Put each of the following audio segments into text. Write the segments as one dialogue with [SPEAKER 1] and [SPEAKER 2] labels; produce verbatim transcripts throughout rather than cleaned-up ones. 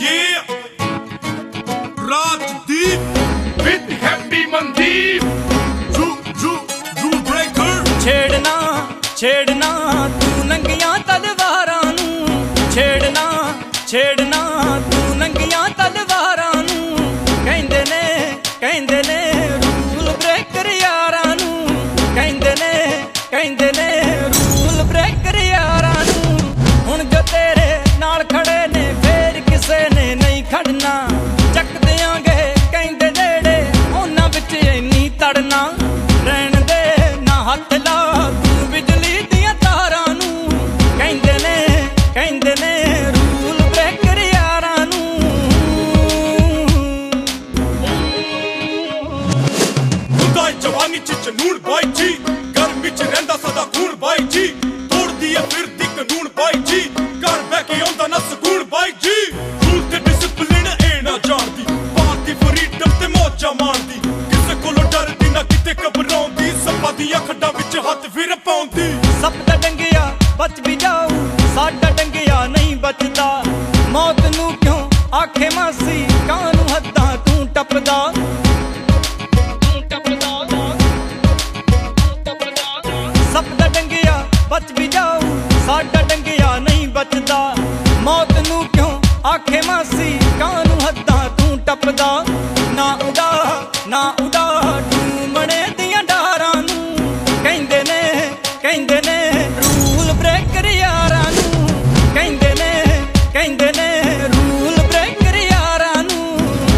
[SPEAKER 1] Yeah, Rajdeep with Happy Mandeep. Rule, rule, rule breaker.
[SPEAKER 2] छेड़ना छेड़ना तू नंगियां तलवारां नूं, छेड़ना छेड़ना तू नंगियां तलवारां नूं, कहंदे ने कहंदे ने रूल ब्रेकर यारां नूं, कहंदे ने कहंदे ने रूल ब्रेकर यारां नूं। हुण जो तेरे नाल खड़े ने फेर किसे ने नहीं खड़ना, ਚੱਕ ਦਿਆਂਗੇ ਕਹਿੰਦੇ ਜਿਹੜੇ ਉਹਨਾਂ ਵਿੱਚ ਇੰਨੀ ਤੜਨਾ, ਰਹਿਣ ਦੇ ਨਾ ਹੱਥ ਲਾ ਤੂੰ ਬਿਜਲੀ ਦੀਆਂ ਤਾਰਾਂ ਨੂੰ, ਕਹਿੰਦੇ ਨੇ ਕਹਿੰਦੇ ਨੇ ਰੂਲ ਬ੍ਰੇਕਰ ਯਾਰਾਂ ਨੂੰ।
[SPEAKER 1] ਖੁਦਾ ਜਵਾਨੀ ਚ ਜਨੂਨ ਬਾਈ ਜੀ, ਗਰਮੀ ਚ ਰਹਿੰਦਾ ਸਦਾ ਖੂਨ ਬਾਈ ਜੀ, ਤੋੜਦੀ ਐ ਫਿਰਦੀ ਕਾਨੂੰਨ ਬਾਈ ਜੀ, ਘਰ ਬਹਿ ਕੇ ਆਉਂਦਾ ਨਾ ਸਕੂਨ ਬਾਈ ਜੀ। ਰੂਲ ਤੇ ਡਿਸਪਲਿਨ ਇਹ ਨਾ ਜਾਣਦੀ, ਪਾਤੀ ਫਰੀਡਮ ਤੇ ਮੌਜਾਂ ਮਾਣਦੀ, ਕਿਸੇ ਕੋਲੋਂ ਡਰਦੀ ਨਾ ਕਿਤੇ ਘਬਰਾਉਂਦੀ, ਸੱਪਾਂ ਦੀਆਂ ਖੱਡਾਂ ਵਿੱਚ ਹੱਥ ਫਿਰ ਪਾਉਂਦੀ।
[SPEAKER 2] ਸੱਪ ਦਾ ਡੰਗਿਆ ਬਚ ਵੀ ਜਾਊ, ਸਾਡਾ ਡੰਗਿਆ ਨਹੀਂ ਬਚਦਾ, ਮੌਤ ਨੂੰ ਕਿਉਂ ਆਖੇ ਮਾਸੀ, ਕਾਹਨੂੰ ਹੱਦਾਂ ਤੂੰ ਟੱਪਦਾ। ਸੱਪ ਦਾ ਡੰਗਿਆ ਬਚ ਵੀ ਜਾਊ, ਸਾਡਾ ਡੰਗਿਆ ਨਹੀਂ ਬਚਦਾ, ਮੌਤ ਨੂੰ ਕਿਉਂ ਆਖੇ ਮਾਸੀ, ਕਾਹਨੂੰ ਹੱਦਾਂ ਤੂੰ ਟੱਪਦਾ। ਨਾ ਉਡਾ ਨਾ ਉਡਾ ਢੂਮਣੇ ਦੀਆਂ ਡਾਰਾਂ ਨੂੰ, ਕਹਿੰਦੇ ਨੇ ਕਹਿੰਦੇ ਨੇ ਰੂਲ ਬ੍ਰੇਕਰ ਯਾਰਾਂ ਨੂੰ, ਕਹਿੰਦੇ ਨੇ ਕਹਿੰਦੇ ਨੇ ਰੂਲ ਬ੍ਰੇਕਰ ਯਾਰਾਂ ਨੂੰ।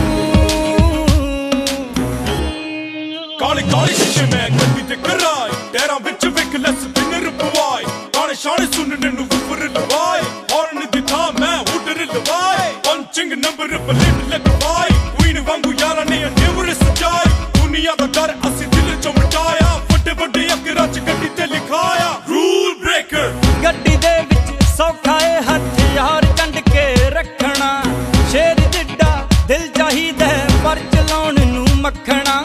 [SPEAKER 1] ਕਾਲੀ ਕਾਲੀ ਸ਼ੀਸ਼ੇ ਮੈਂ ਗੱਡੀ ਤੇ ਕਰਾਏ, ਟੈਰਾਂ ਵਿੱਚ ਵਿਕ ਲੈ ਸਪਿਨਰ ਪਵਾਏ, ਗਾਣੇ ਸ਼ਾਣੇ ਸੁਣਨ ਨੂੰ ਫੁਰ ਲਵਾਏ, ਹੌਰਨ ਦੀ ਥਾਂ ਮੈਂ ਹੁਡਰ ਲਵਾਏ, ਪੰਚਿੰਗ ਨੰਬਰ ਪਲੇਟ ਲਗਵਾਈ, ਕੁਈਨ ਵਾਂਗੂ ਯਾਰਾਂ ਨੇ ਅੰਡੇਵਰ ਸਜਾਈ, ਦੁਨੀਆ ਦਾ ਡਰ ਅਸੀਂ ਦਿਲ ਚੋਂ ਮਿਟਾਇਆ, ਵੱਡੇ ਵੱਡੇ ਅੱਖਰਾਂ ਚ ਗੱਡੀ ਤੇ ਲਿਖਾਇਆ ਰੂਲ ਬ੍ਰੇਕਰ।
[SPEAKER 2] ਗੱਡੀ ਦੇ ਵਿੱਚ ਸੌਖਾ ਏ ਹਥਿਆਰ ਚੰਡ ਕੇ ਰੱਖਣਾ, ਸ਼ੇਰ ਜਿੱਡਾ ਦਿਲ ਚਾਹੀਦਾ ਪਰ ਚਲਾਉਣ ਨੂੰ ਮੱਖਣਾ।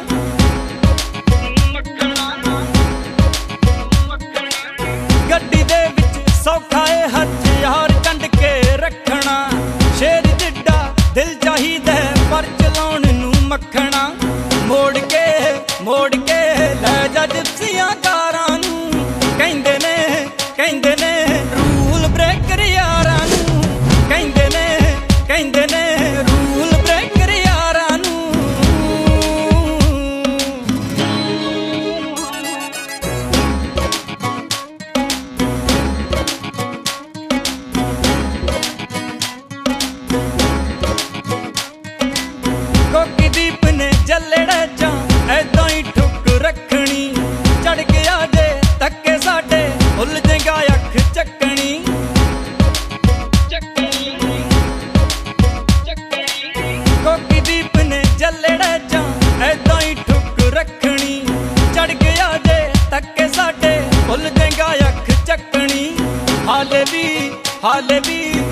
[SPEAKER 2] ਗੱਡੀ ਦੇ ਵਿੱਚ ਸੌਖਾ ਏ ਹਥਿਆਰ ਚੰਡ ਕੇ ਰੱਖਣਾ, ਸ਼ੇਰ ਜਿੱਡਾ ਦਿਲ ਚਾਹੀਦਾ ਪਰ ਚਲਾਉਣ ਨੂੰ ਮੱਖਣਾ। ਮੋੜ ਕੇ ਮੋੜ ਕੇ ਲੈ ਜਾ ਜਿਪਸੀਆਂ ਕਾਰਾਂ ਨੂੰ, ਕਹਿੰਦੇ ਨੇ ਕਹਿੰਦੇ ਨੇ ਰੂਲ ਬ੍ਰੇਕਰ ਯਾਰਾਂ ਨੂੰ, ਕਹਿੰਦੇ ਨੇ ਕਹਿੰਦੇ ਨੇ ਰੂਲ ਬ੍ਰੇਕਰ ਯਾਰਾਂ ਨੂੰ। ਕੋਕੀ ਦੀਪ ਨੇ ਜੱਲੜਾ ਜਾਂ ਐਦਾਂ ਹੀ ਠੁੱਕ ਰੱਖਣੀ, ਚੜ ਗਿਆ ਜੇ ਧੱਕੇ ਸਾਡੇ ਭੁੱਲ ਜੇਗਾ ਅੱਖ ਚੱਕਣੀ। ਕੋਕੀ ਦੀਪ ਨੇ ਜੱਲੜਾ ਜਾਂ ਐਦਾਂ ਹੀ ਠੁੱਕ ਰੱਖਣੀ, ਚੜ ਗਿਆ ਜੇ ਧੱਕੇ ਸਾਡੇ ਭੁੱਲ ਜੇਗਾ ਅੱਖ ਚੱਕਣੀ। ਹਾਲੇ ਵੀ ਹਾਲੇ ਵੀ